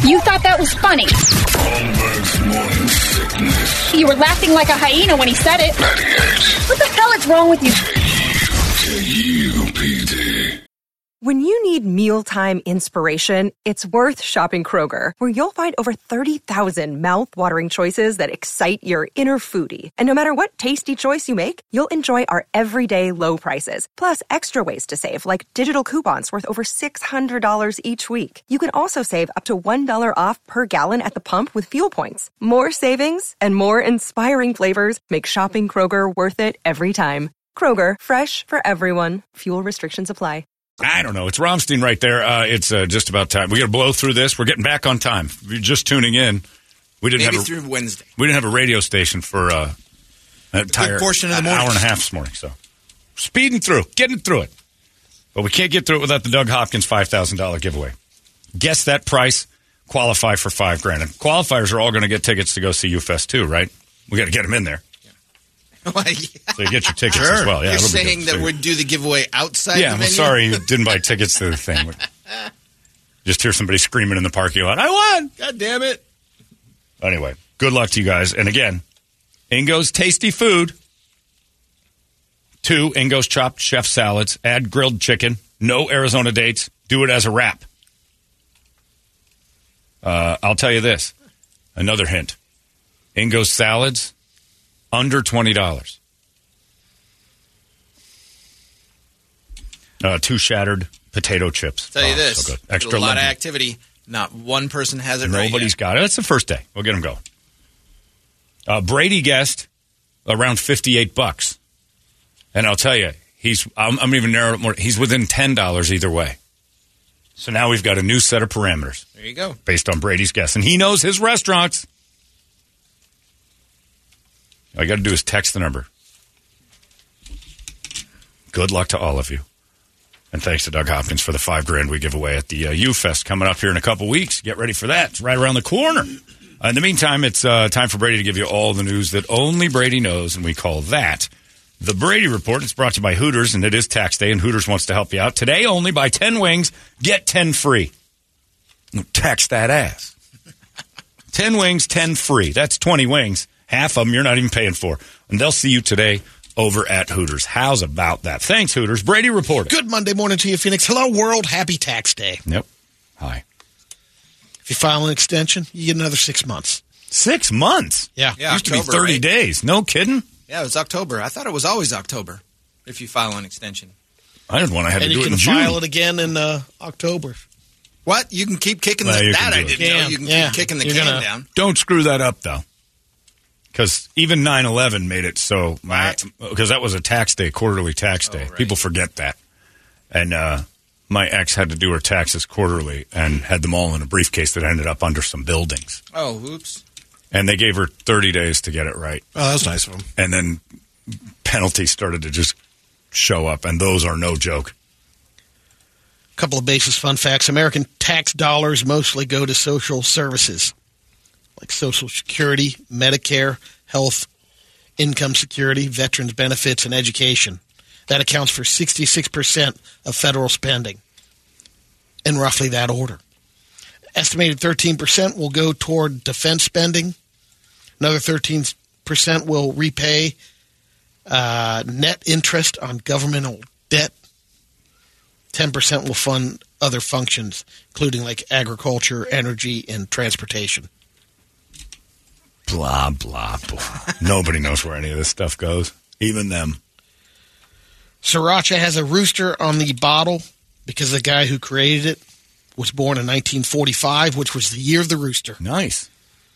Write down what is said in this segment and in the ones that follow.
You thought that was funny. Holmberg's morning sickness. You were laughing like a hyena when he said it. 98. What the hell is wrong with you? KUPD. When you need mealtime inspiration, it's worth shopping Kroger, where you'll find over 30,000 mouth-watering choices that excite your inner foodie. And no matter what tasty choice you make, you'll enjoy our everyday low prices, plus extra ways to save, like digital coupons worth over $600 each week. You can also save up to $1 off per gallon at the pump with fuel points. More savings and more inspiring flavors make shopping Kroger worth it every time. Kroger, fresh for everyone. Fuel restrictions apply. I don't know. It's Rammstein right there. It's just about time. We got to blow through this. We're getting back on time. If you're just tuning in, we didn't Maybe have through Wednesday. We didn't have a radio station for an entire portion of the morning. hour and a half this morning. So speeding through, getting through it. But we can't get through it without the Doug Hopkins $5,000 giveaway. Guess that price, qualify for $5,000. And qualifiers are all going to get tickets to go see UFest too, right? We got to get them in there. Well, yeah. So you get your tickets as well. Yeah, You're it'll be saying good. that So we'd do the giveaway outside yeah, the I'm venue? sorry you didn't buy tickets to the thing. Just hear somebody screaming in the parking lot, I won! God damn it. Anyway, good luck to you guys. And again, Ingo's Tasty Food. 2, Ingo's Chopped Chef Salads. Add grilled chicken. No Arizona dates. Do it as a wrap. I'll tell you this. Another hint. Ingo's Salads, under $20. 2 shattered potato chips. Tell you this. So good. There's Extra a lot lemon. of activity. Not one person has it right Nobody's yet. got it. It's the first day. We'll get them going. Brady guessed around $58. And I'll tell you, I'm even narrowing it more. He's within $10 either way. So now we've got a new set of parameters. There you go. Based on Brady's guess. And he knows his restaurants. All you got to do is text the number. Good luck to all of you. And thanks to Doug Hopkins for the $5,000 we give away at the U-Fest coming up here in a couple weeks. Get ready for that. It's right around the corner. In the meantime, it's time for Brady to give you all the news that only Brady knows, and we call that the Brady Report. It's brought to you by Hooters, and it is tax day, and Hooters wants to help you out. Today, only buy 10 wings, get 10 free. Tax that ass. 10 wings, 10 free. That's 20 wings. Half of them you're not even paying for. And they'll see you today over at Hooters. How's about that? Thanks, Hooters. Brady Report. Good Monday morning to you, Phoenix. Hello, world. Happy tax day. Yep. Hi. If you file an extension, you get another 6 months. 6 months? Yeah. Used to be October, 30 right? days. No kidding? Yeah, it was October. I thought it was always October if you file an extension. I did one. I had And to do you it can in June. file it again in October. What? You can keep kicking Well, you that? can I do it. didn't know. Yeah, You can yeah. keep kicking the You're can gonna- down. Don't screw that up, though. Because even 9/11 made it so because that was a tax day, quarterly tax day. right. People forget that. And my ex had to do her taxes quarterly and had them all in a briefcase that ended up under some buildings. Oh, oops. And they gave her 30 days to get it right. Oh, that's nice of them. And then penalties started to just show up, and those are no joke. Couple of basis fun facts. American tax dollars mostly go to social services like Social Security, Medicare, health, income security, veterans benefits, and education. That accounts for 66% of federal spending in roughly that order. Estimated 13% will go toward defense spending. Another 13% will repay net interest on governmental debt. 10% will fund other functions, including like agriculture, energy, and transportation. Blah, blah, blah. Nobody knows where any of this stuff goes, even them. Sriracha has a rooster on the bottle because the guy who created it was born in 1945, which was the year of the rooster. Nice.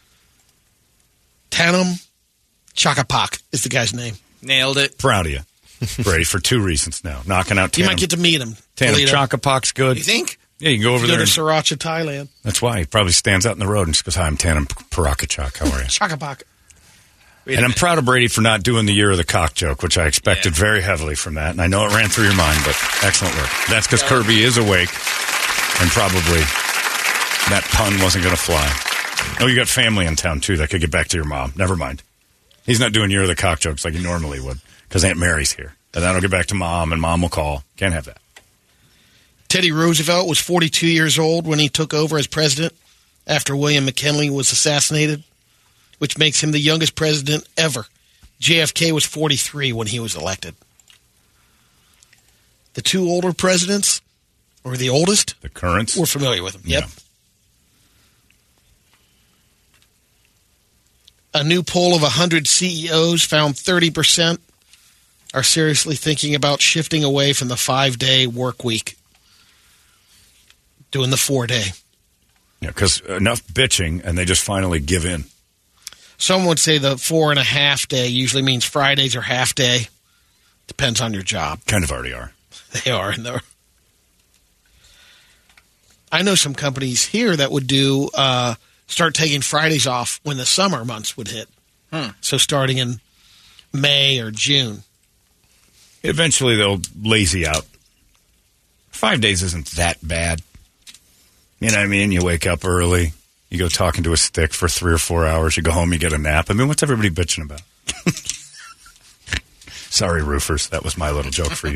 Tanom Chakapak is the guy's name. Nailed it. Proud of you, Brady, for 2 reasons now. Knocking out You Tanom. might get to meet him. Tanom Toledo. Chakapak's good. You think? Yeah, you can go over Go there. to and- Sriracha, Thailand. That's why he probably stands out in the road and just goes, "Hi, I'm Tanom Parakachak. How are you?" Chakapak. And I'm proud of Brady for not doing the year of the cock joke, which I expected very heavily from that. And I know it ran through your mind, but excellent work. That's because Kirby is awake, and probably that pun wasn't going to fly. Oh, you got family in town, too, that could get back to your mom. Never mind. He's not doing year of the cock jokes like he normally would, because Aunt Mary's here. And that'll get back to Mom, and Mom will call. Can't have that. Teddy Roosevelt was 42 years old when he took over as president after William McKinley was assassinated, which makes him the youngest president ever. JFK was 43 when he was elected. The two older presidents, or the oldest, The currents. we're familiar with them. Yep. Yeah. A new poll of 100 CEOs found 30% are seriously thinking about shifting away from the 5-day work week, doing the 4-day. Yeah, because enough bitching, and they just finally give in. Some would say the 4.5 day usually means Fridays are half day. Depends on your job. Kind of already are. They are. And I know some companies here that would do start taking Fridays off when the summer months would hit. So starting in May or June. Eventually, they'll lazy out. 5 days isn't that bad. You know what I mean? You wake up early. You go talking to a stick for 3 or 4 hours. You go home, you get a nap. I mean, what's everybody bitching about? Sorry, roofers. That was my little joke for you.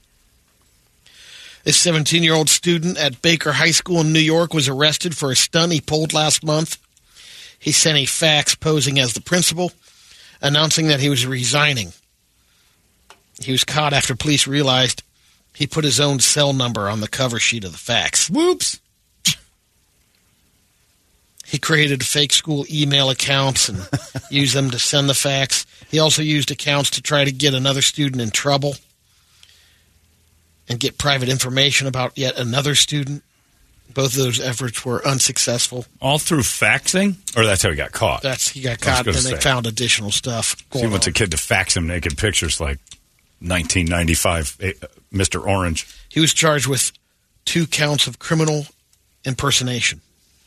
This 17-year-old student at Baker High School in New York was arrested for a stunt he pulled last month. He sent a fax posing as the principal, announcing that he was resigning. He was caught after police realized he put his own cell number on the cover sheet of the fax. Whoops. He created fake school email accounts and used them to send the fax. He also used accounts to try to get another student in trouble and get private information about yet another student. Both of those efforts were unsuccessful. All through faxing? Or that's how he got caught? He got caught, and they found additional stuff going He wants on. a kid to fax him naked pictures like 1995 Mr. Orange. He was charged with 2 counts of criminal impersonation.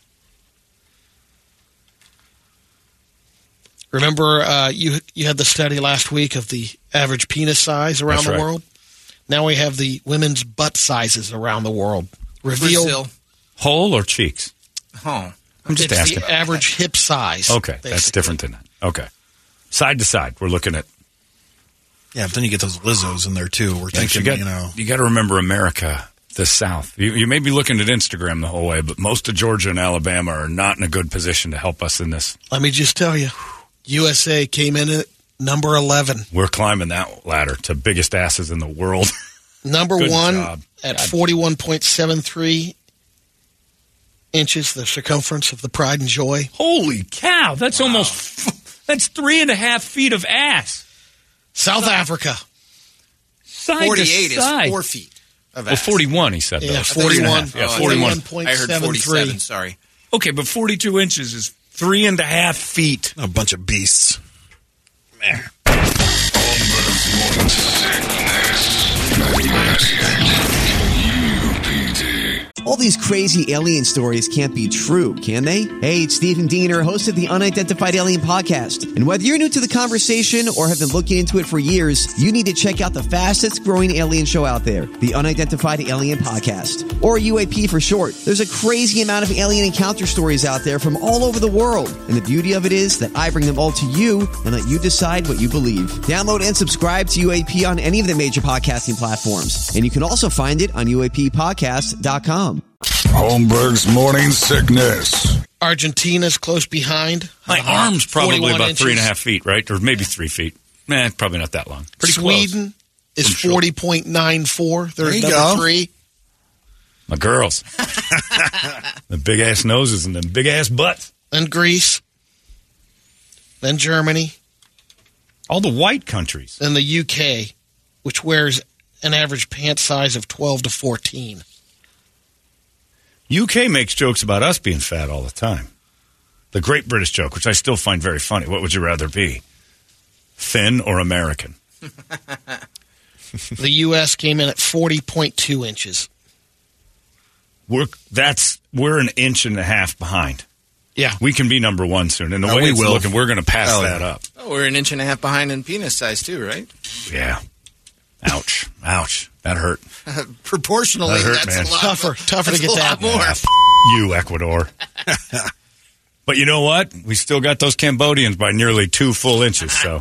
Remember, you had the study last week of the average penis size around That's the right. world? Now we have the women's butt sizes around the world. Revealed. Brazil. Whole or cheeks? Oh. I'm just It's asking. the average hip size. Okay, that's basically. different than that. Okay. Side to side, we're looking at. Yeah, but then you get those Lizzos in there, too. We're thinking, you got to remember America, the South. You may be looking at Instagram the whole way, but most of Georgia and Alabama are not in a good position to help us in this. Let me just tell you, USA came in at number 11. We're climbing that ladder to biggest asses in the world. Number Good 1 job. at 41.73 inches, the circumference of the Pride and Joy. Holy cow, that's that's 3.5 feet of ass. South Africa. Side 48 to side. is 4 feet of Well, ass. 41, he said. Though. Yeah, It's 3.5. 41. Yeah, 41. 41.73. I heard 47, sorry. Okay, but 42 inches is 3.5 feet. a bunch of beasts. Holmberg's morning sickness. UPD. All these crazy alien stories can't be true, can they? Hey, it's Stephen Diener, host of the Unidentified Alien Podcast. And whether you're new to the conversation or have been looking into it for years, you need to check out the fastest growing alien show out there, the Unidentified Alien Podcast, or UAP for short. There's a crazy amount of alien encounter stories out there from all over the world. And the beauty of it is that I bring them all to you and let you decide what you believe. Download and subscribe to UAP on any of the major podcasting platforms. And you can also find it on UAPpodcast.com. Holmberg's morning sickness. Argentina's close behind. My arm's probably 41 about inches. 3.5 feet, right? Or maybe 3 feet. Probably not that long. Pretty Sweden is I'm sure. 40.94. They're There you number go. 3. My girls. The big ass noses and the big ass butts. Then Greece. Then Germany. All the white countries. Then the UK, which wears an average pant size of 12 to 14. UK makes jokes about us being fat all the time. The Great British joke, which I still find very funny. What would you rather be? Thin or American? The U.S. came in at 40.2 inches. We're an inch and a half behind. Yeah. We can be number one soon. And the Oh, way we it's will. looking, we're going to pass Oh, that yeah. up. Oh, we're an inch and a half behind in penis size, too, right? Yeah. Ouch. Ouch. That hurt. Proportionally, That hurt, that's man. a lot. Tougher to that's get a that. lot more. Ah, you, Ecuador. But you know what? We still got those Cambodians by nearly 2 full inches. So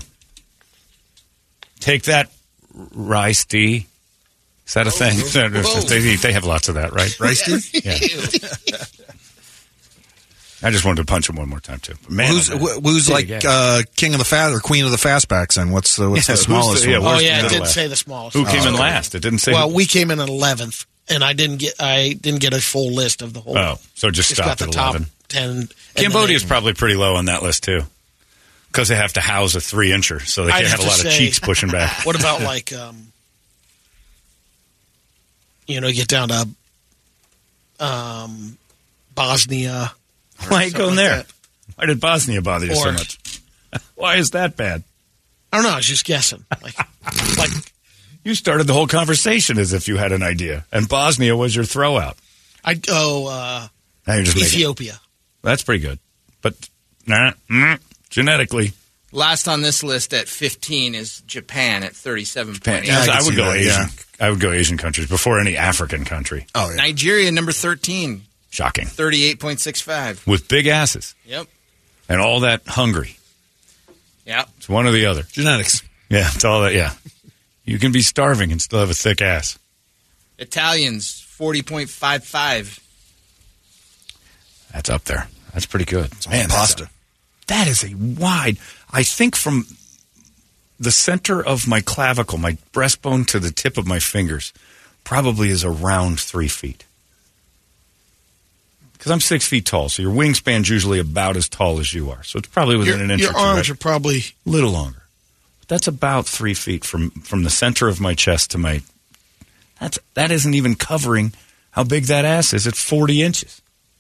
take that, rice tea. Is that a thing? They have lots of that, right? Rice tea? Yeah. I just wanted to punch him one more time, too. But man, who's like king of the fast or queen of the fastbacks? And what's the smallest one? Oh yeah, it did say the smallest. Who came in last? It didn't say. Well, we came in at 11th, and I didn't get a full list of the whole. Oh, so just stopped got at the 11. Top 10. Cambodia's probably pretty low on that list too, because they have to house a 3-incher, so they can't have a lot of cheeks pushing back. What about like, get down to Bosnia. Why are you going there? Like Why did Bosnia bother you so much? Why is that bad? I don't know. I was just guessing. Like you started the whole conversation as if you had an idea, and Bosnia was your throw out. I'd go now you're just Ethiopia. That's pretty good, but genetically. Last on this list at 15 is Japan at 37.8. I would go Asian. I would go Asian countries before any African country. Oh, yeah. Nigeria, number 13. Shocking. 38.65. With big asses. Yep. And all that hungry. Yep. It's one or the other. Genetics. Yeah, it's all that, yeah. You can be starving and still have a thick ass. Italians, 40.55. That's up there. That's pretty good. Man, pasta. That is a wide... I think from the center of my clavicle, my breastbone to the tip of my fingers, probably is around 3 feet. Because I'm 6 feet tall, so your wingspan's usually about as tall as you are. So it's probably within an inch or two. Your arms are probably a little longer. But that's about 3 feet from the center of my chest to my... That isn't even covering how big that ass is. It's 40 inches.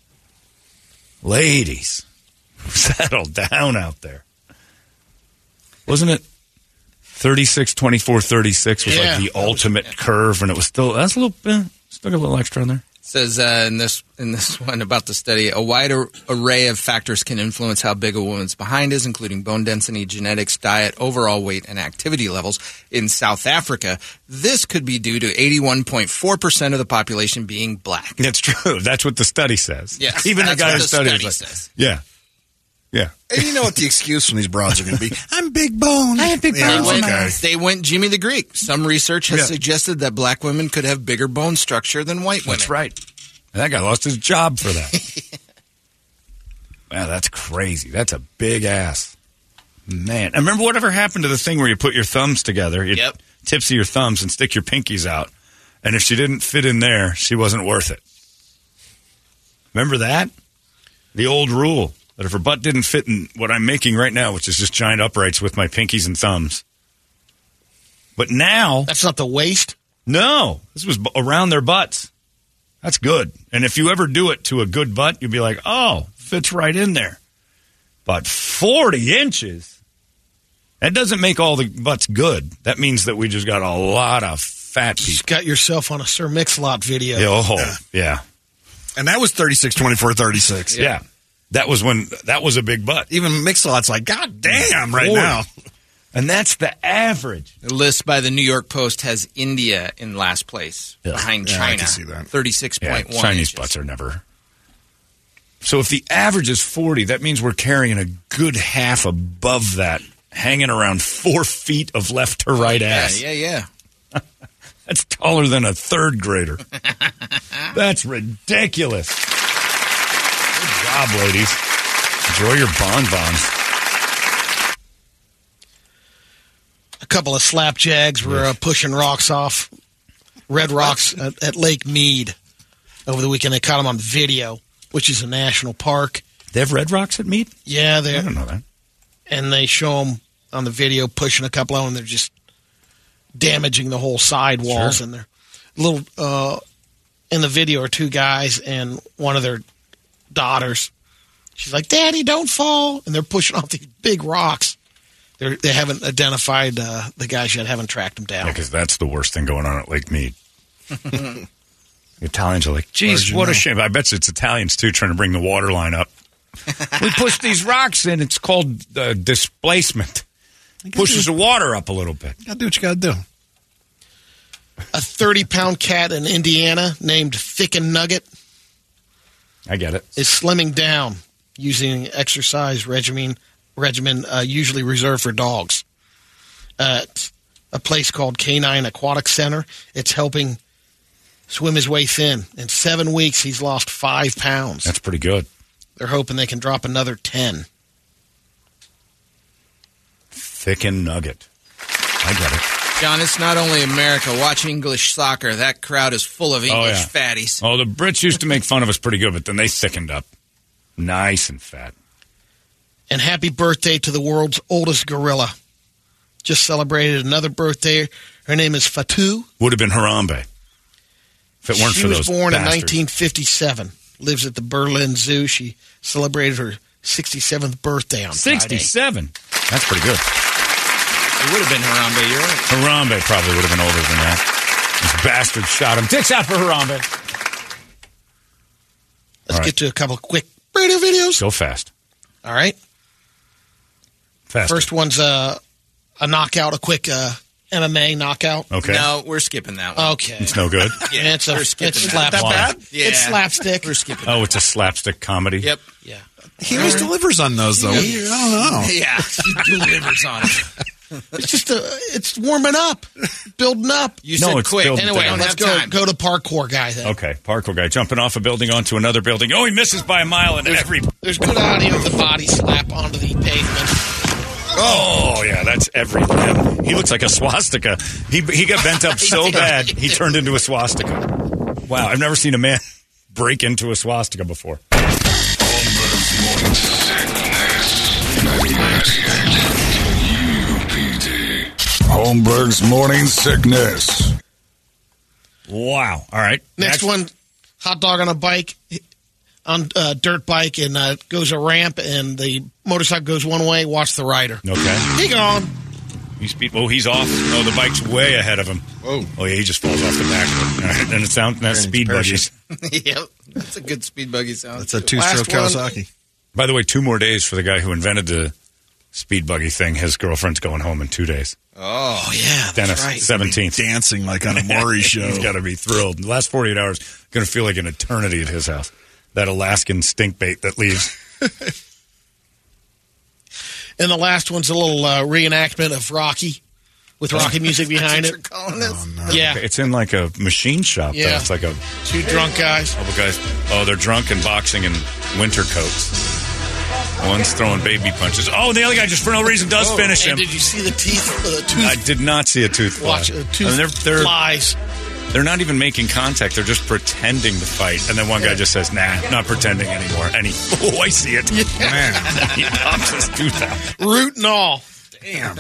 Ladies, settle down out there. Wasn't it 36, 24, 36 was like the ultimate curve, and it was still... That's a little... still got a little extra on there. Says in this one about the study, a wide array of factors can influence how big a woman's behind is, including bone density, genetics, diet, overall weight, and activity levels. In South Africa, this could be due to 81.4% of the population being black. That's true. That's what the study says. Yeah, even the guy who studies says. Yeah. Yeah. And you know what the excuse from these broads are going to be? I'm big boned. I have big bones. They went Jimmy the Greek. Some research has suggested that black women could have bigger bone structure than white women. That's right. And that guy lost his job for that. Wow, that's crazy. That's a big ass. Man. And remember whatever happened to the thing where you put your thumbs together, tips of your thumbs, and stick your pinkies out. And if she didn't fit in there, she wasn't worth it. Remember that? The old rule. That if her butt didn't fit in what I'm making right now, which is just giant uprights with my pinkies and thumbs. But now... That's not the waist? No. This was around their butts. That's good. And if you ever do it to a good butt, you'll be like, oh, fits right in there. But 40 inches? That doesn't make all the butts good. That means that we just got a lot of fat people. Just got yourself on a Sir Mix-a-Lot video. Yeah. And that was 36, 24, 36. Yeah. That was a big butt. Even Mix-a-Lot's like, God damn, right now. And that's the average. The list by the New York Post has India in last place behind China. I can see that. 36.1 Chinese inches. butts are never. So if the average is 40, that means we're carrying a good half above that, hanging around 4 feet of left to right ass. Yeah. That's taller than a third grader. That's ridiculous. Good job, ladies. Enjoy your bonbons. A couple of slapjags were pushing rocks off, red rocks at Lake Mead over the weekend. They caught them on video, which is a national park. They have red rocks at Mead? Yeah, I don't know that. And they show them on the video pushing a couple of them. They're just damaging the whole sidewalls. Sure. And they're little, in the video are two guys and one of their daughters. She's like, Daddy, don't fall. And they're pushing off these big rocks. They haven't identified the guys yet, haven't tracked them down. Yeah, because that's the worst thing going on at Lake Mead. The Italians are like, geez, what a shame. I bet you it's Italians, too, trying to bring the water line up. We push these rocks in. It's called displacement. Pushes the water up a little bit. You got to do what you got to do. A 30-pound cat in Indiana named Thick and Nugget I get it. is slimming down using an exercise regimen usually reserved for dogs. At a place called Canine Aquatic Center, it's helping swim his way thin. In 7 weeks, he's lost 5 pounds. That's pretty good. They're hoping they can drop another 10. Thicken nugget. I get it. John, it's not only America. Watch English soccer. That crowd is full of English fatties. Oh, the Brits used to make fun of us pretty good, but then they thickened up. Nice and fat. And happy birthday to the world's oldest gorilla. Just celebrated another birthday. Her name is Fatu. Would have been Harambe if it weren't She for was those born bastards. in 1957. Lives at the Berlin Zoo. She celebrated her 67th birthday on Friday. 67? That's pretty good. It would have been Harambe. You're right. Harambe probably would have been older than that. This bastard shot him. Dicks out for Harambe. Let's get to a couple of quick radio videos. Go fast. All right. Fast. First one's a knockout, a quick MMA knockout. Okay. No, we're skipping that one. Okay. It's no good. Yeah, it's skipping slapstick. that. Yeah. It's slapstick. We're skipping Oh, it's a slapstick comedy? Yep. Yeah. He always delivers on those, though. I don't know. Yeah. He delivers on it. It's just it's warming up, building up. You No, said it's quick. building Anyway, down. let's go to parkour guy then. Okay, parkour guy jumping off a building onto another building. Oh, he misses by a mile and There's good audio of the body slap onto the pavement. Oh, yeah, that's every limb. He looks like a swastika. He got bent up so bad, he turned into a swastika. Wow, I've never seen a man break into a swastika before. Holmberg's Morning Sickness. Holmberg's Morning Sickness. Wow. All right. Next one, hot dog on a bike, on a dirt bike, and goes a ramp, and the motorcycle goes one way. Watch the rider. Okay. He gone. He's off. No, the bike's way ahead of him. Whoa. Oh, yeah, he just falls off the back of it. All right, and that's speed buggies. Yep. That's a good speed buggy sound. That's a two-stroke Last one. Kawasaki. By the way, 2 more days for the guy who invented the speed buggy thing. His girlfriend's going home in 2 days. Oh, yeah. Dennis, That's right. 17th. Dancing like on a Maury show. He's got to be thrilled. The last 48 hours going to feel like an eternity at his house. That Alaskan stink bait that leaves. And the last one's a little reenactment of Rocky with Rocky music behind it. Yeah. It's in like a machine shop. Yeah. Though. It's like a 2 drunk guys. couple guys. Oh, they're drunk and boxing in winter coats. One's throwing baby punches. Oh, the other guy just for no reason does finish him. And did you see the tooth? I did not see a tooth fly. Watch tooth flies. They're not even making contact. They're just pretending to fight. And then one guy just says, nah, not pretending anymore. And I see it. Yeah. Man, he pops his tooth out. Root and all. Damn.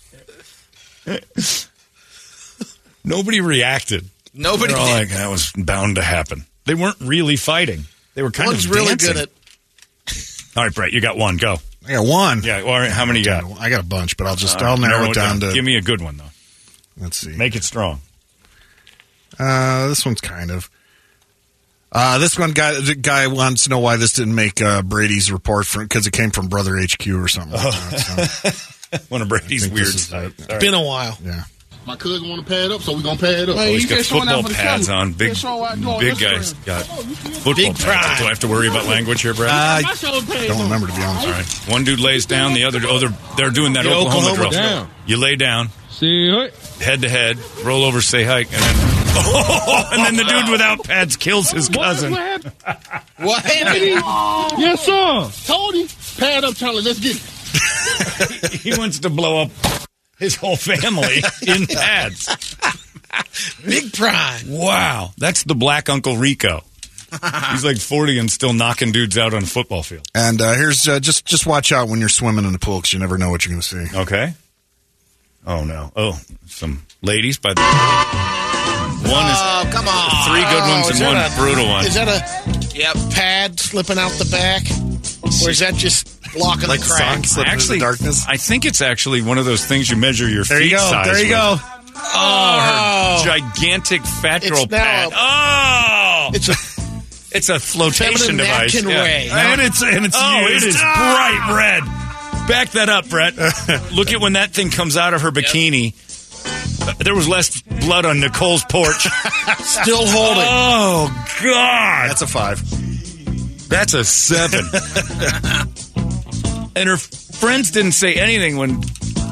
Nobody reacted. Nobody They're all did. like, that was bound to happen. They weren't really fighting. They were kind One's of really dancing. good at. All right, Brett, you got one. Go. I got one. Yeah, all right, how many you got? I got a bunch, but I'll narrow it down to. Give me a good one, though. Let's see. Make it strong. This one's kind of. This one the guy wants to know why this didn't make Brady's report because it came from Brother HQ or something like that. So, One of Brady's think weird this is sites. it. All right. Been a while. yeah. My cousin want to pad up, so we're going to pad up. Oh, he's got football pads on. Big guys got football Big pads. pride. Do I have to worry about language here, Brett? I don't remember, to be honest. All right. One dude lays down, the other. Oh, they're doing that The Oklahoma Oklahoma drill. drill. You lay down, See it? head to head, roll over, say hike, and then the dude without pads kills his cousin. What happened? What happened? Yes, sir. Told him. Pad up, Charlie. Let's get it. He wants to blow up his whole family in pads. Big pride. Wow, that's the black Uncle Rico. He's like 40 and still knocking dudes out on a football field. And here's just watch out when you're swimming in the pool because you never know what you're going to see. Okay. Oh no. Oh, some ladies by the one is Come on. 3 good ones is and that one brutal one. Is that a pad slipping out the back? Or is that just blocking Like the crack? song slipping into the darkness. I think it's actually one of those things you measure your There feet you go. size There you with. go. Oh, her gigantic fat It's girl now pad. Oh, It's a it's a flotation feminine device. napkin ray. And it's used. it is bright red. Back that up, Brett. Look at when that thing comes out of her bikini. There was less blood on Nicole's porch. still holding. Oh God, That's a 5. that's a 7. And her friends didn't say anything when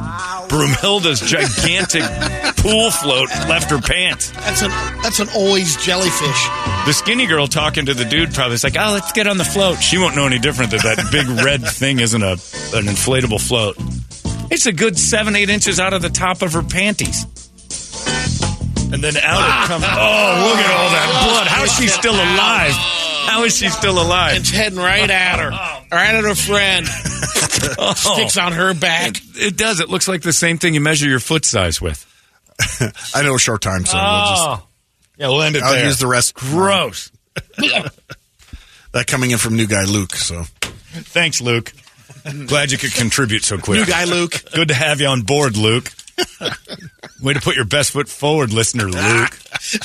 Broomhilda's gigantic pool float left her pants. That's an always jellyfish. The skinny girl talking to the dude probably is like, oh, let's get on the float. She won't know any different that big red thing isn't an inflatable float. It's a good 7-8 inches out of the top of her panties. And then out it comes. Oh, look at all that blood. How is she still alive? How is she still alive? It's heading right at her. Right at her friend. Sticks on her back. It does. It looks like the same thing you measure your foot size with. I know a short time, so we'll end it I'll there. use the rest. Gross. That coming in from new guy Luke. So thanks, Luke. Glad you could contribute so quick. New guy Luke. Good to have you on board, Luke. Way to put your best foot forward, listener, Luke.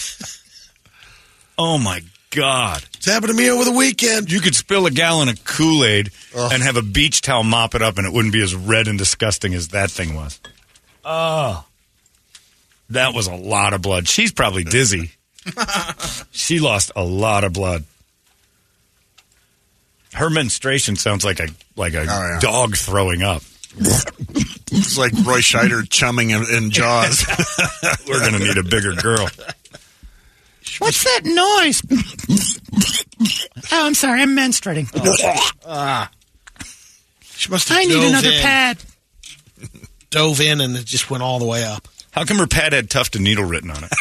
Oh, my God. It's happened to me over the weekend. You could spill a gallon of Kool-Aid and have a beach towel mop it up, and it wouldn't be as red and disgusting as that thing was. Oh. That was a lot of blood. She's probably dizzy. She lost a lot of blood. Her menstruation sounds like a dog throwing up. It's like Roy Scheider chumming in Jaws. We're going to need a bigger girl. What's that noise? Oh, I'm sorry. I'm menstruating. She must have pad. Dove in and it just went all the way up. How come her pad had Tuft and Needle written on it?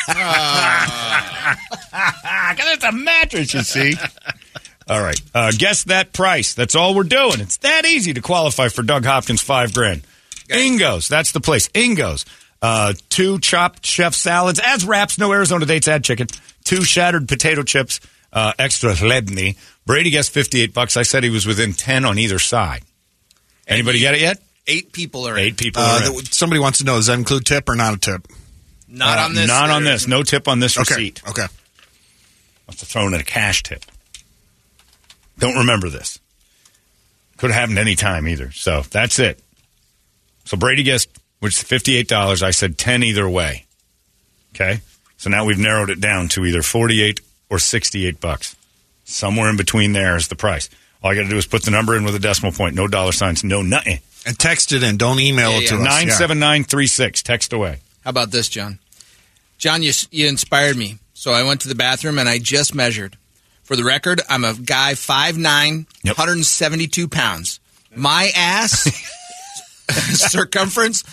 Because it's a mattress, you see. All right. Guess that price. That's all we're doing. It's that easy to qualify for Doug Hopkins' $5,000. Ingo's. That's the place. Ingo's. 2 chopped chef salads. As wraps. No Arizona dates. Add chicken. 2 shattered potato chips. Extra chlebny. Brady guessed $58. I said he was within 10 on either side. Anybody get it yet? 8 people are 8 people are in. Somebody wants to know, does that include tip or not a tip? Not on this. Not on this. No tip on this receipt. Okay. Must have thrown in a cash tip. Don't remember this. Could have happened any time either. So that's it. So Brady guessed, which is $58. I said 10 either way. Okay? So now we've narrowed it down to either $48 or $68. Somewhere in between there is the price. All I got to do is put the number in with a decimal point. No dollar signs. No nothing. And text it in. Don't email it to us. 97936. Text away. How about this, John? John, you inspired me. So I went to the bathroom and I just measured. For the record, I'm a guy 5'9", 172 pounds. My ass circumference,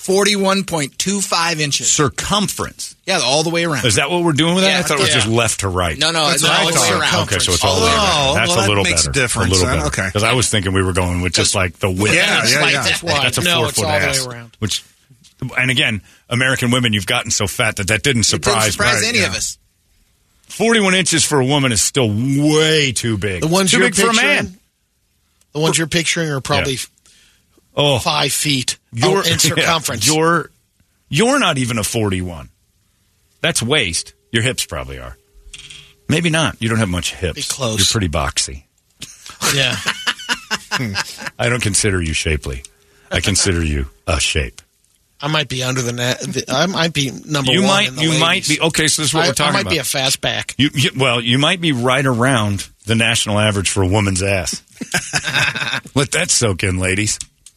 41.25 inches. Circumference? Yeah, all the way around. Is that what we're doing with that? I thought it was just left to right. No, it's all the way around. Okay, so it's all the way around. That's a little better. Difference, a little better. Okay. Because I was thinking we were going with just like the width. Yeah. That's a 4-foot ass. Which, and again, American women, you've gotten so fat that didn't surprise me. It didn't surprise any of us. 41 inches for a woman is still way too big. The ones too you're big for a man. The ones you're picturing are probably 5 feet in circumference. You're not even a 41. That's waist. Your hips probably are. Maybe not. You don't have much hips. Be close. You're pretty boxy. Yeah. I don't consider you shapely. I consider you a shape. I might be under the net. I might be number one. You might be. Okay, so this is what we're talking about. I might be a fastback. You might be right around the national average for a woman's ass. Let that soak in, ladies.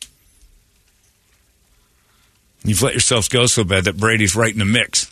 You've let yourselves go so bad that Brady's right in the mix.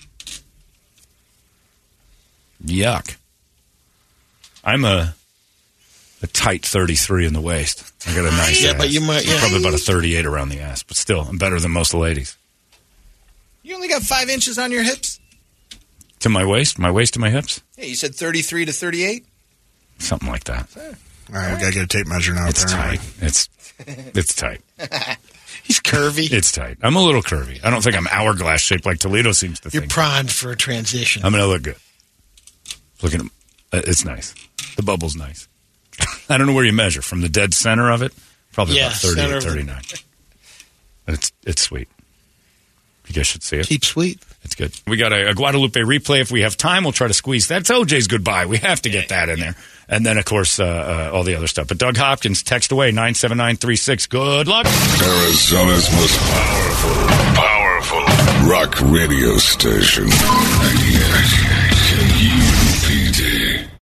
Yuck. I'm a tight 33 in the waist. I got a nice ass. But you might. Yeah. Probably about a 38 around the ass, but still, I'm better than most of the ladies. You only got 5 inches on your hips? To my waist? My waist to my hips? Hey, you said 33 to 38? Something like that. All right, we got to get a tape measure now. It's tight. It's tight. He's curvy. It's tight. I'm a little curvy. I don't think I'm hourglass shaped like Toledo seems to think. You're primed for a transition. I'm going to look good. Look at him. It's nice. The bubble's nice. I don't know where you measure. From the dead center of it? Probably about 38, 39. But it's sweet. You guys should see it. Keep sweet. It's good. We got a Guadalupe replay. If we have time, we'll try to squeeze that. It's OJ's goodbye. We have to get that in there. And then, of course, all the other stuff. But Doug Hopkins, text away, 97936. Good luck. Arizona's most powerful rock radio station. 98.